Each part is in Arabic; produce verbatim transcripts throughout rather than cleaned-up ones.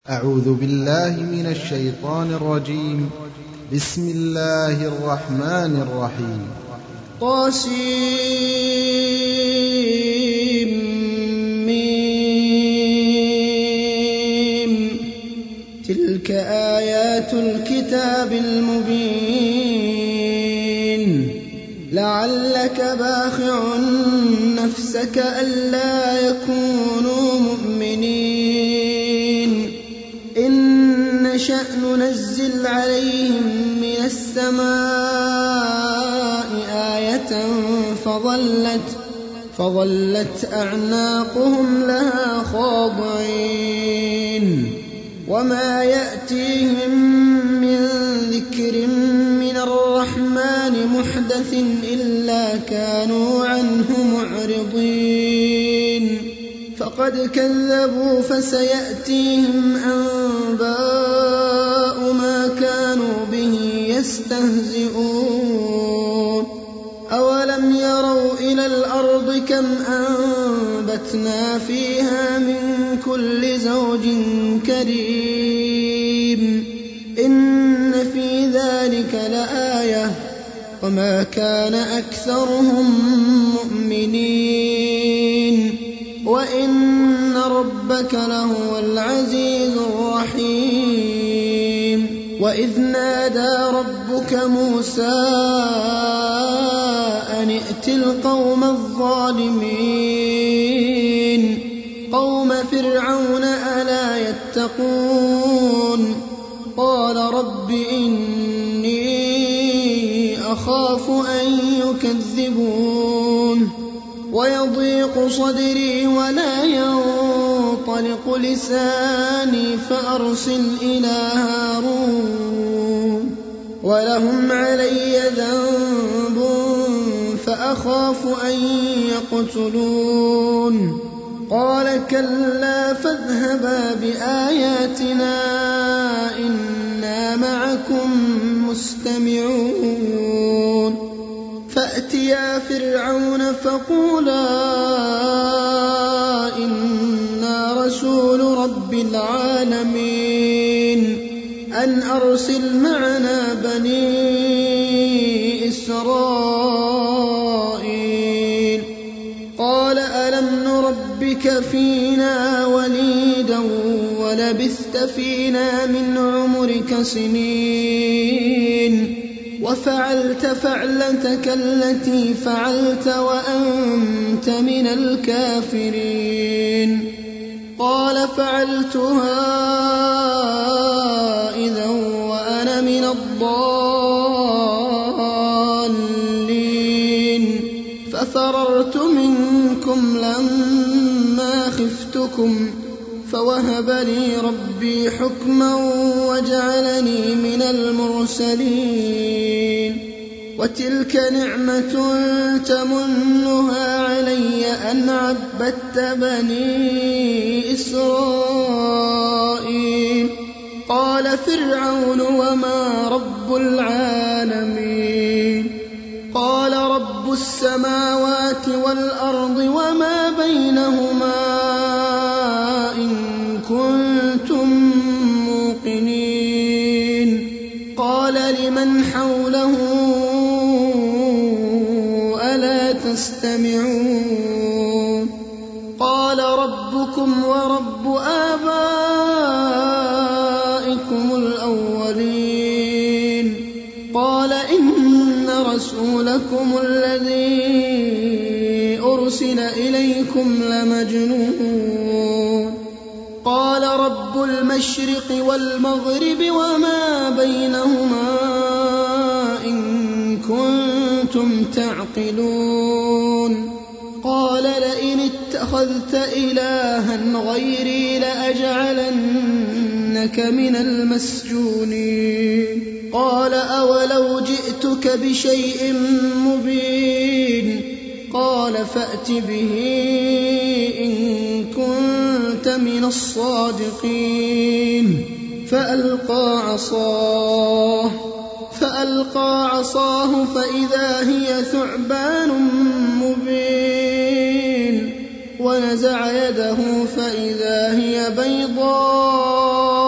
أعوذ بالله من الشيطان الرجيم. بسم الله الرحمن الرحيم. طاسيم. تلك آيات الكتاب المبين. لعلك باخع نفسك ألا يكونوا مؤمنين إن نشأ ننزل عليهم من السماء آية فظلت, فظلت أعناقهم لها خاضعين وما يأتيهم من ذكر من الرحمن محدث إلا كانوا عنه معرضين فقد كذبوا فسيأتيهم أنباء ما كانوا به يستهزئون أولم يروا إلى الأرض كم أنبتنا فيها من كل زوج كريم إن في ذلك لآية وما كان أكثرهم مؤمنين وإن ربك لهو العزيز الرحيم وإذ نادى ربك موسى أن ائت القوم الظالمين قوم فرعون ألا يتقون قال رب إني أخاف أن يكذبون ويضيق صدري ولا ينطلق لساني فأرسل إلى هارون ولهم علي ذنب فأخاف أن يقتلون قال كلا فاذهبا بآياتنا إنا معكم مستمعون فأتيا فرعون فقولا إنا رسول رب العالمين أن أرسل معنا بني إسرائيل قال ألم نربك فينا وليدا ولبثت فينا من عمرك سنين وفعلت فعلتك التي فعلت وأنت من الكافرين قال فعلتها إذا وأنا من الضالين ففررت منكم لما خفتكم فوهب لي ربي حكما وجعلني من المرسلين وتلك نعمة تمنها علي أن عبدت بني إسرائيل قال فرعون وما رب العالمين قال رب السماوات والأرض وما بينهما إن كنتم موقنين قال لمن حوله ألا تستمعون قال ربكم ورب آبائكم الأولين قال إن رسولكم الذي أرسل إليكم لمجنون قال رب المشرق والمغرب وما بينهما إن كنتم تعقلون قال لئن اتخذت إلها غيري لأجعلنك من المسجونين قال أولو جئتك بشيء مبين قال فأت به إن كنت من الصادقين فألقى عصاه فألقى عصاه فإذا هي ثعبان مبين ونزع يده فإذا هي بيضاء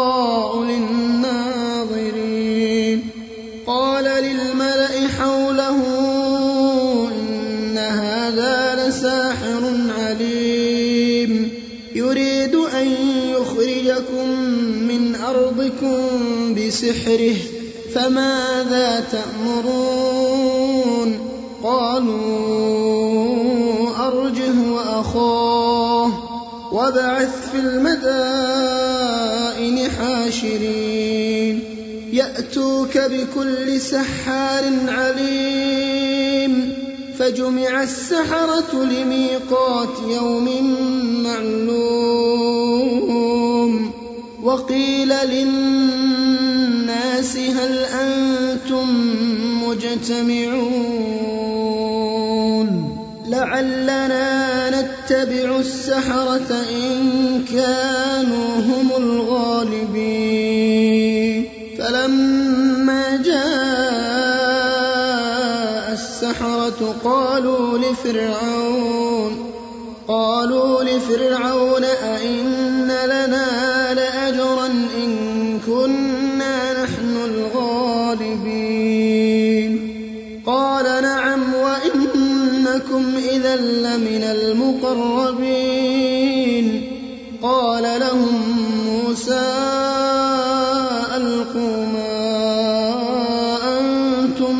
يخرجكم من أرضكم بسحره فماذا تأمرون؟ قالوا أرجه وأخاه وابعث في المدائن حاشرين يأتوك بكل سحار عليم. فجمع السحرة لميقات يوم معلوم وقيل للناس هل أنتم مجتمعون لعلنا نتبع السحرة إن كانوا هم الغالبين. فلما جاء السحرة قالوا لفرعون قالوا لفرعون أئن لنا لأجرا إن كنا نحن الغالبين؟ قال نعم وإنكم إذا لمن المقربين. قال لهم موسى ألقوا ما أنتم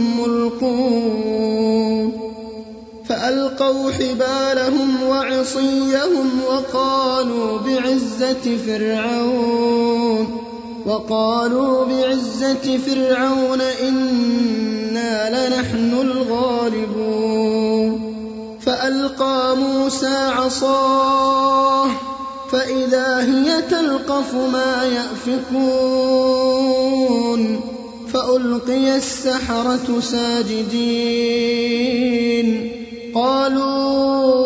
ملقون. فألقوا حبالهم وعصيهم وقالوا بعزة فرعون وقالوا بعزة فرعون إنا لنحن الغالبون. فألقى موسى عصاه فإذا هي تلقف ما يأفكون. فألقي السحرة ساجدين قالوا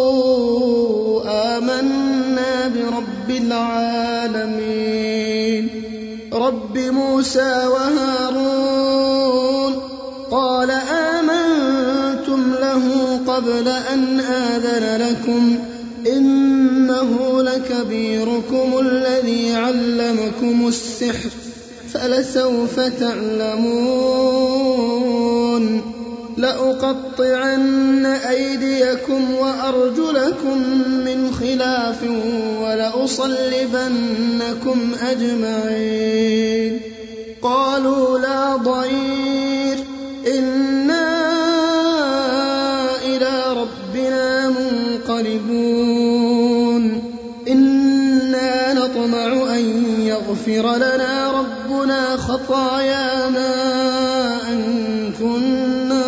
آمنا برب العالمين رب موسى وهارون. قال آمنتم له قبل أن آذن لكم إنه لكبيركم الذي علمكم السحر فلسوف تعلمون لأقطعن أيديكم وأرجلكم من خلاف ولأصلبنكم أجمعين. قالوا لا ضير إنا إلى ربنا منقلبون إنا نطمع أن يغفر لنا ربنا خطايانا أن كنا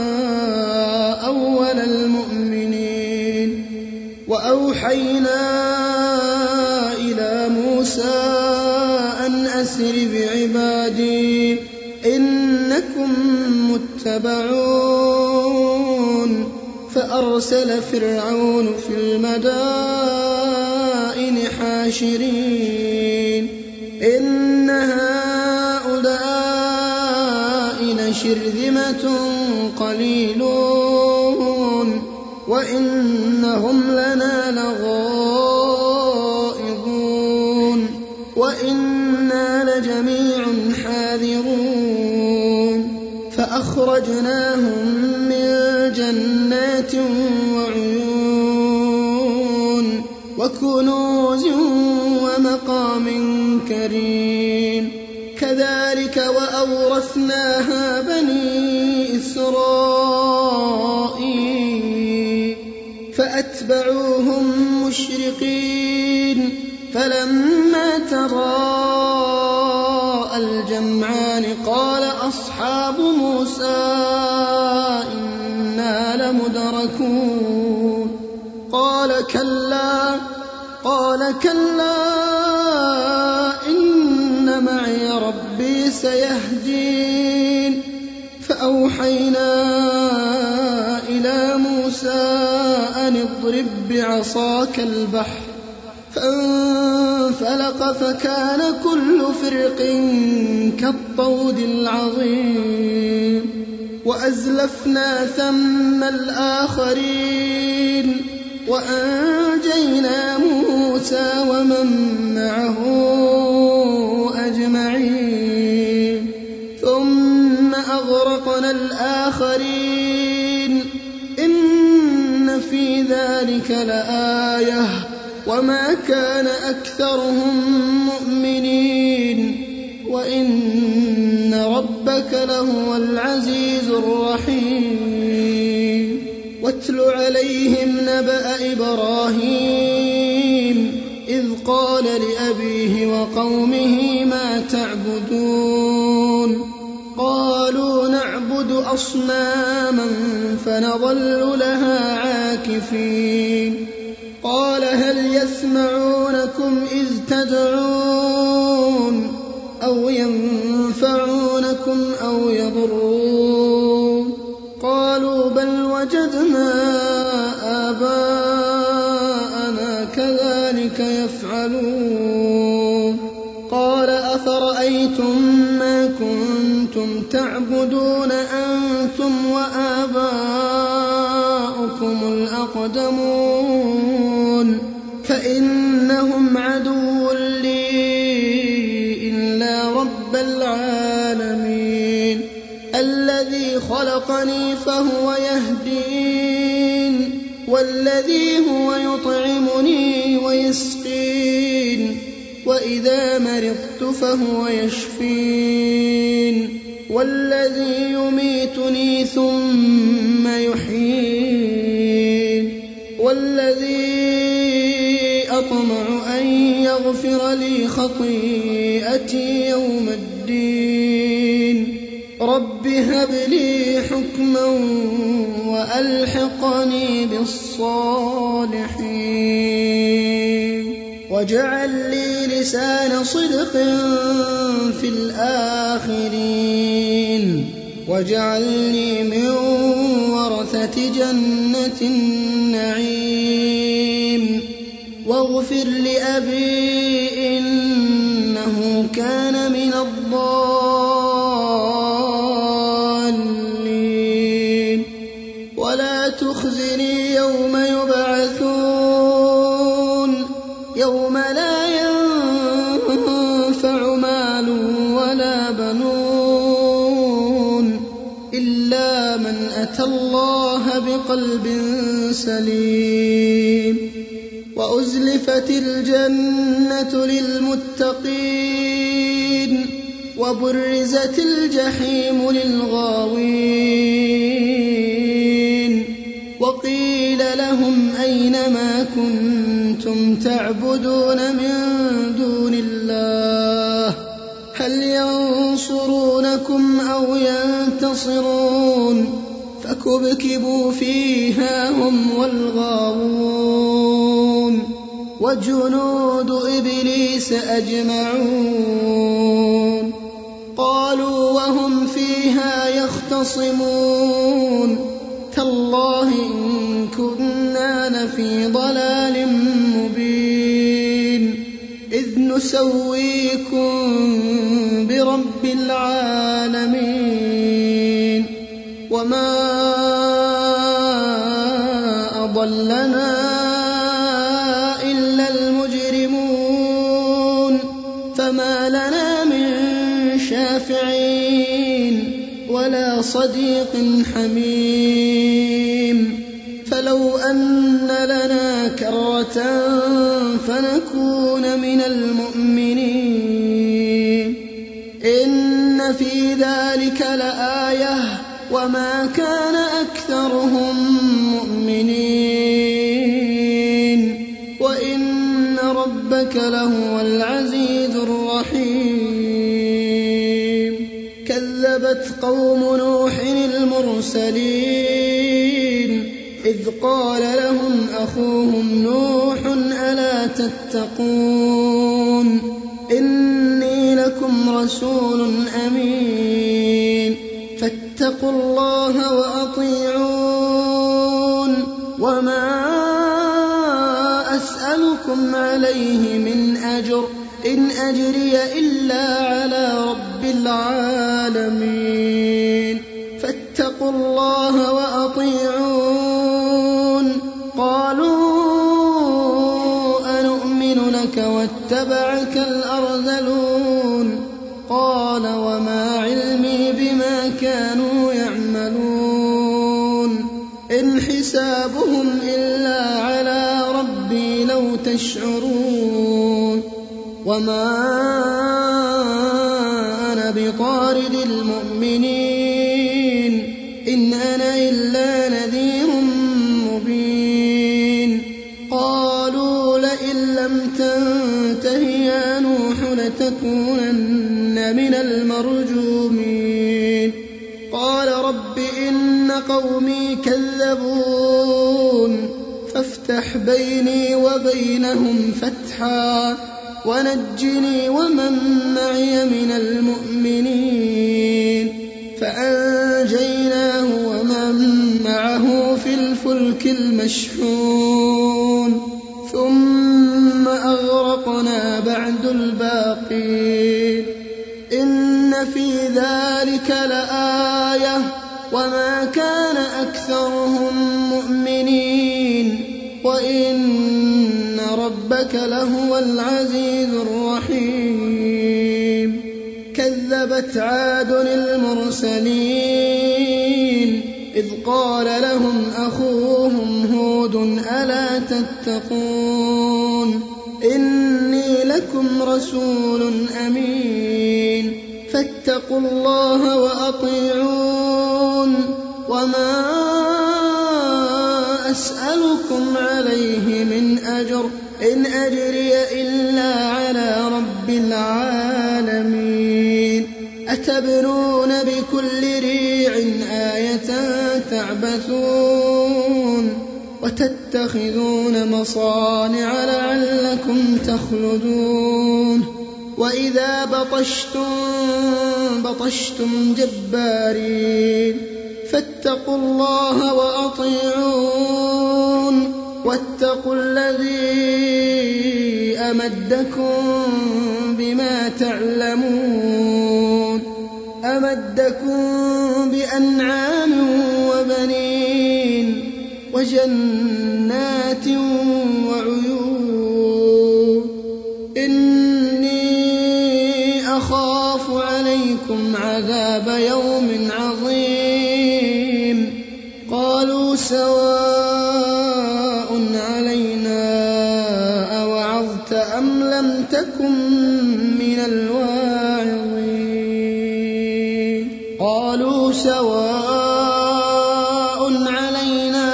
أول المؤمنين. وأوحينا إلى موسى أن أسر بعبادي إنكم متبعون. فأرسل فرعون في المدائن حاشرين إن هؤلاء لشرذمة قليلون وإنهم لنا لغائظون وإنا لجميع حاذرون. فأخرجناهم من جنات وعيون وكنوز ومقام كريم. كذلك وأورثناها بني إسرائيل فأتبعوهم مشرقين. فلما تراءى الجمعان قال أصحاب موسى إنا لمدركون. قال كلا قال كلا إن معي ربي سيهدين. فأوحينا إلى موسى أن اضرب بعصاك البحر فانفلق فكان كل فرق كالطود العظيم. وأزلفنا ثم الآخرين وأنجينا موسى ومن معه أجمعين. ثم أغرقنا الآخرين إن في ذلك لآية وما كان أكثرهم مؤمنين وإن ربك لهو العزيز الرحيم. واتل عليهم نبأ إبراهيم إذ قال لأبيه وقومه ما تعبدون قالوا نعبد أصناما فنظل لها عاكفين قال هل يسمعونكم إذ تدعون أو ينفعونكم أو يضرون قالوا بل وجدنا آباءنا كذلك يفعلون قال أفرأيتم ما كنتم تعبدون أنتم وآباؤكم الأقدمون فإنهم عدو لي إلا رب العالمين الذي خلقني فهو يهدين والذي هو يطعمني ويسقين وإذا مرضت فهو يشفين والذي يميتني ثم يحيين والذي أطمع أن يغفر لي خطيئتي يوم الدين رب هب لي حكما وألحقني بالصالحين واجعل لي لسان صدق في الآخرين واجعلني من ورثة جنة النعيم واغفر لأبي إنه كان من الضالين ولا تخزني يوم يبعثون يوم لا ينفع مال ولا بنون إلا من أتى الله بقلب سليم وأزلفت الجنة للمتقين وبرزت الجحيم للغاوين وقيل لهم أين ما كنتم تعبدون من دون الله هل ينصرونكم أو ينتصرون فكبكبوا فيها هم والغاوون وجنود إبليس أجمعون قالوا وهم فيها يختصمون تالله إن كنا لفي ضلال مبين إذ نسويكم برب العالمين وما أضلنا إلا المجرمون فما لنا من شافعين ولا صديق حميم فلو أن لنا كرة فنكون من المؤمنين إن في ذلك لآية وما كان أكثرهم مؤمنين وإن ربك لهو العزيز الرحيم كذبت قوم نوح المرسلين إذ قال لهم أخوهم نوح ألا تتقون إني لكم رسول أمين فاتقوا الله وأطيعون وما أسألكم عليه من أجر إن أجري إلا على رب العالمين فاتقوا الله وأطيعون قالوا أنؤمن لك واتبعك الأرذلون قال وما علمي بما كانوا يعملون إن حسابهم إلا على ربي لو تشعرون وما أنا بطارد المؤمنين إن أنا إلا نذير مبين قالوا لئن لم تنته يا نوح لتكونن من المرجومين قال رب إن قومي كذبون فافتح بيني وبينهم فتحا ونجني ومن معي من المؤمنين فأنجيناه ومن معه في الفلك المشحون ثم أغرقنا بعد الباقين إن في ذلك لآية وما كان أكثرهم مؤمنين وإن ربك لهو العزيز الرحيم كذبت عاد المرسلين إذ قال لهم أخوهم هود ألا تتقون إني لكم رسول أمين فاتقوا الله وأطيعون وما أسألكم عليه من أجر إن أجري إلا على رب العالمين أتبنون بكل ريع آية تعبثون وتتخذون مصانع لعلكم تخلدون وإذا بطشتم بطشتم جبارين فاتقوا الله وأطيعون واتقوا الذي أمدكم بما تعلمون أمدكم بأنعام وبنين وجنات وعيون إني أخاف عليكم عذاب يوم عظيم قالوا سواء علينا أوعظت أم لم تكن من الواعظين قالوا سواء علينا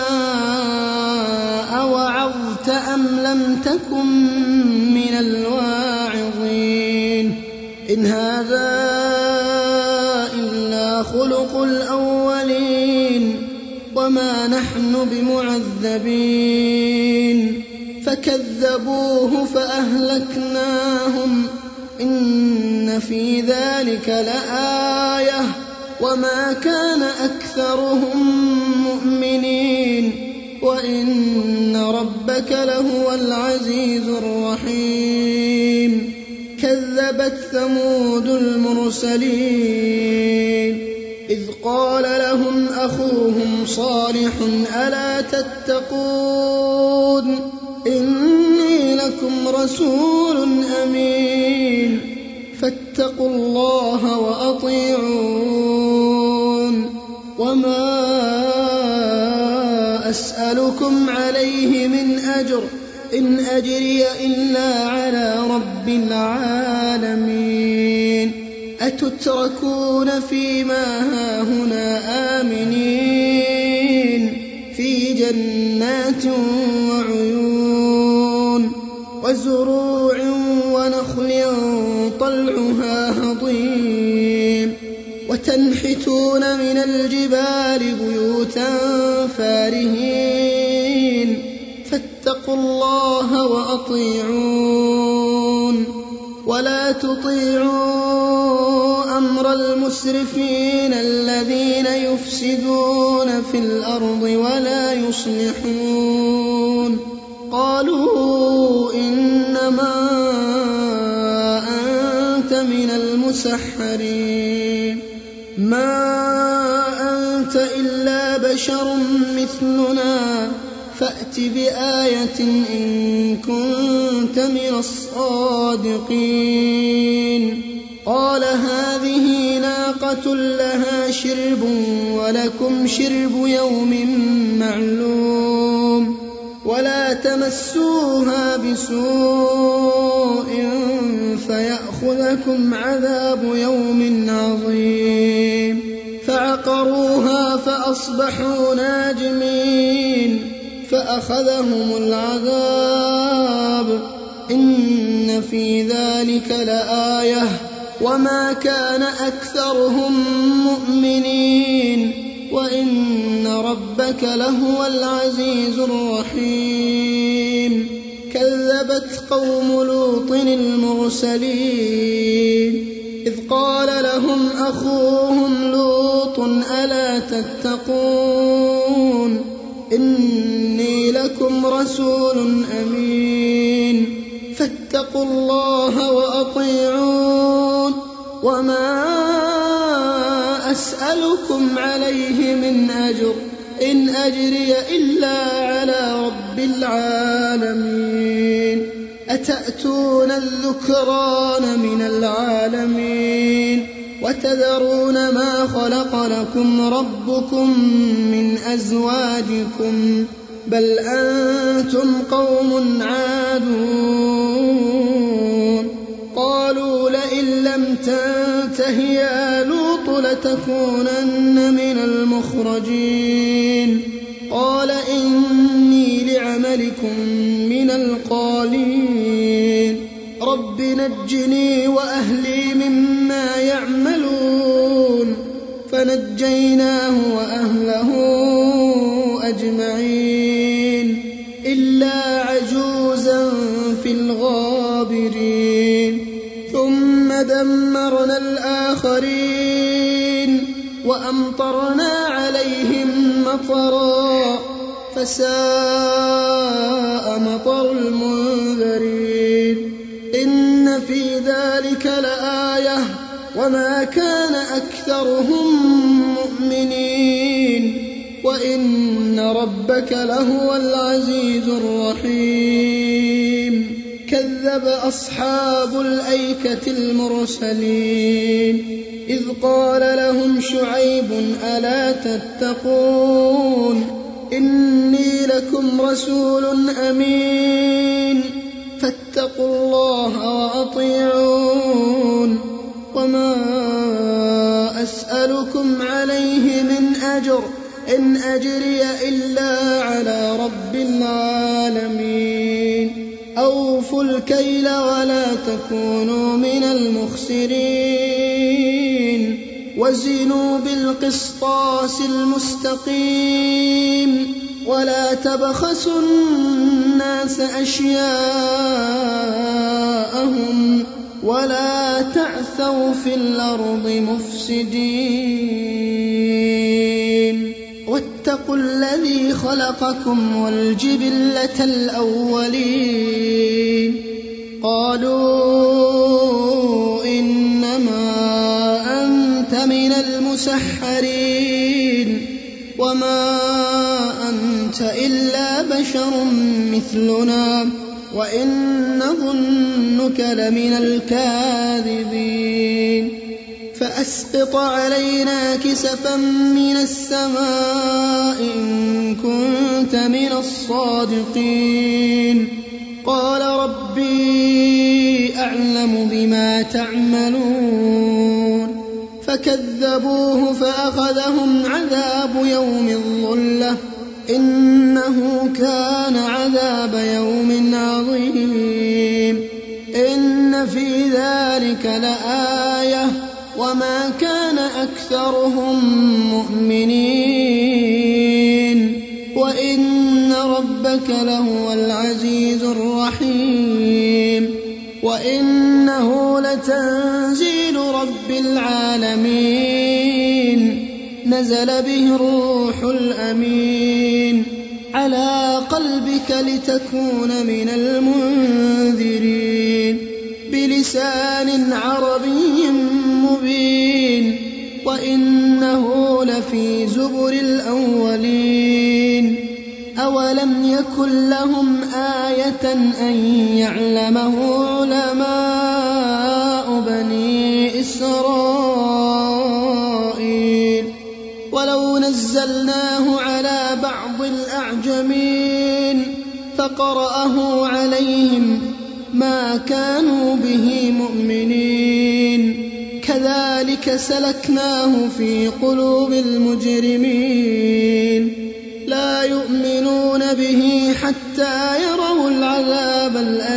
أوعظت أم لم تكن من الواعظين إن هذا إلا خلق الأولين وما نحن بمعذبين فكذبوه فأهلكناهم إن في ذلك لآية وما كان أكثرهم مؤمنين وإن ربك لهو العزيز الرحيم كذبت ثمود المرسلين إذ قال لهم أخوهم صالح ألا تتقون إني لكم رسول أمين فاتقوا الله وأطيعون وما أسألكم عليه من أجر إن أجري إلا على رب العالمين أتتركون فيما هاهنا آمنين في جنات وعيون وزروع ونخل طلعها هضيم وتنحتون من الجبال بيوتا فارهين فاتقوا الله وأطيعون ولا تطيعوا أمر المسرفين الذين يفسدون في الأرض ولا يصلحون قالوا إنما أنت من المسحرين ما أنت إلا بشر مثلنا فأت بآية إن كنت من الصادقين قال هذه ناقة لها شرب ولكم شرب يوم معلوم ولا تمسوها بسوء فيأخذكم عذاب يوم عظيم فعقروها فأصبحوا نادمين فأخذهم العذاب إن في ذلك لآية وما كان أكثرهم مؤمنين وإن ربك لهو العزيز الرحيم كذبت قوم لوط المرسلين إذ قال لهم أخوهم لوط ألا تتقون إني لكم رسول أمين فاتقوا الله وأطيعون وما أسألكم عليه من أجر إن أجري إلا على رب العالمين أتأتون الذكران من العالمين وتذرون ما خلق لكم ربكم من أزواجكم بل أنتم قوم عادون قالوا لئن لم تنته يا لوط لتكونن من المخرجين قال إني لعملكم من القالين رب نجني وأهلي مما يعملون فنجيناه وأهله أجمعين إلا عجوزا في الغابرين ثم دمرنا الآخرين وأمطرنا عليهم مطرا فساء مطر المنذرين إن في ذلك لآية وما كان أكثرهم مؤمنين وإن ربك لهو العزيز الرحيم كذب أصحاب الأيكة المرسلين إذ قال لهم شعيب ألا تتقون إني لكم رسول أمين فاتقوا الله وأطيعون وما أسألكم عليه من أجر إن أجري إلا على رب العالمين أوفوا الكيل ولا تكونوا من المخسرين وزنوا بالقسطاس المستقيم ولا تبخسوا الناس أشياءهم ولا تعثوا في الأرض مفسدين واتقوا الذي خلقكم والجبلة الأولين قالوا إنما أنت من المسحرين وما أنت إلا بشر مثلنا وإن نظنك لمن الكاذبين فأسقط علينا كسفا من السماء إن كنت من الصادقين قال ربي أعلم بما تعملون فكذبوه فأخذهم عذاب يوم الظلة إنه كان عذاب يوم عظيم إن في ذلك لآية وما كان أكثرهم مؤمنين وإن ربك لهو العزيز الرحيم وإنه لتنزيل رب العالمين نزل به الروح الأمين على قلبك لتكون من المنذرين بلسان عربي مبين وإنه لفي زبر الأولين أولم يكن لهم آية أن يعلمه علماء بني إسرائيل ولو نزلناه على بعض الأعجمين فقرأه عليهم ما كانوا به مؤمنين كذلك سلكناه في قلوب المجرمين لا يؤمنون به حتى يروا العذاب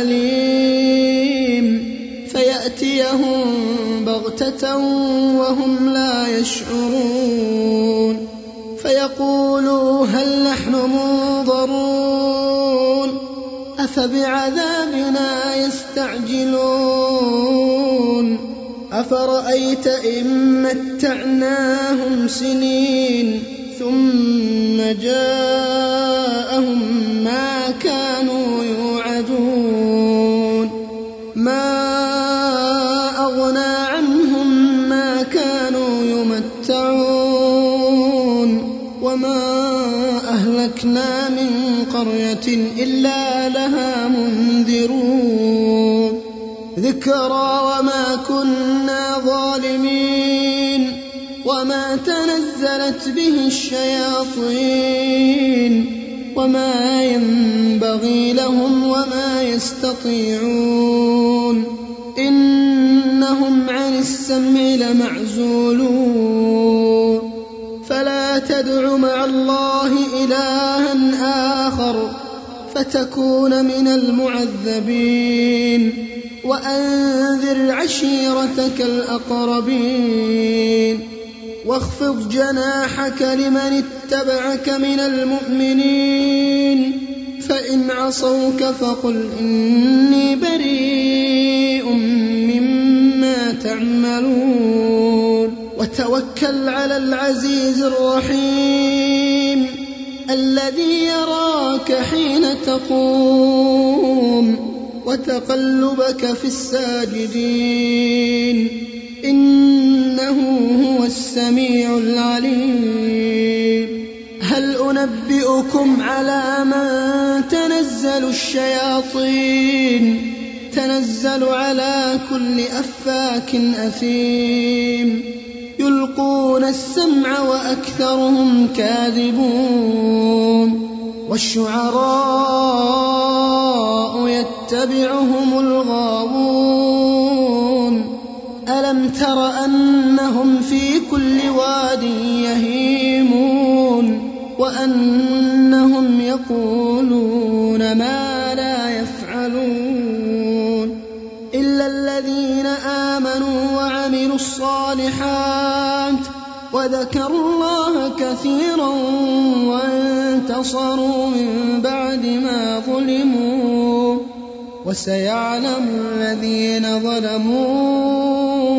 الأليم فيأتيهم بغتة وهم لا يشعرون فيقولوا هل نحن منظرون أفبعذابنا يستعجلون أفرأيت إن متعناهم سنين ثم جاءهم ما كانوا يوعدون ما أغنى عنهم ما كانوا يمتعون وما أهلكنا من قرية إلا لها منذرون ذكرى وما كنا ظالمين وما تنزلت به الشياطين وما ينبغي لهم وما يستطيعون إنهم عن السمع لمعزولون فلا تدع مع الله إلها آخر فتكون من المعذبين وأنذر عشيرتك الأقربين واخفض جناحك لمن اتبعك من المؤمنين فإن عصوك فقل إني بريء مما تعملون وتوكل على العزيز الرحيم الذي يراك حين تقوم وتقلبك في الساجدين إنه هو السميع العليم هل أنبئكم على من تنزل الشياطين تنزل على كل أفاك أثيم يلقون السمع وأكثرهم كاذبون والشعراء يتبعهم الغاوون ألم تر أنهم في كل واد يهيمون وأنهم يقولون ما لا يفعلون إلا الذين آمنوا وعملوا الصالحات وذكروا الله كثيرا وانتصروا من بعد ما ظلموا وسيعلم الذين ظلموا